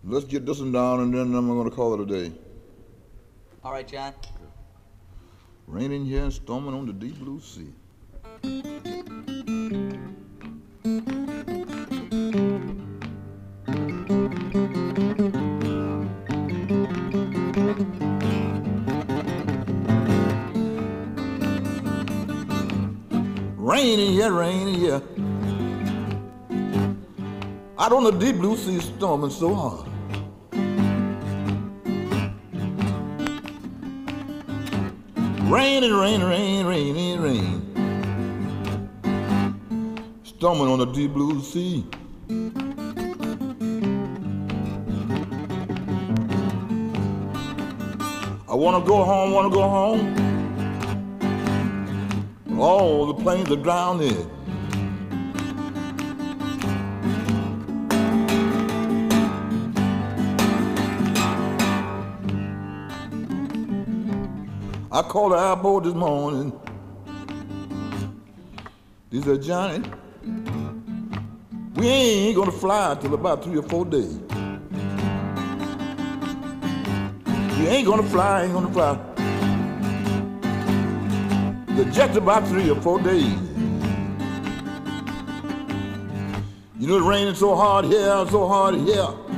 Let's get this one down and then I'm going to call it a day. All right, John. Raining here and storming on the deep blue sea. Raining here. Out on the deep blue sea, storming so hard. Rain, storming on the deep blue sea. I wanna go home. All the planes are drowning. I called the airport this morning. He said, Johnny, we ain't gonna fly till about 3 or 4 days. We ain't gonna fly. The jet's about 3 or 4 days. You know, it's raining so hard here.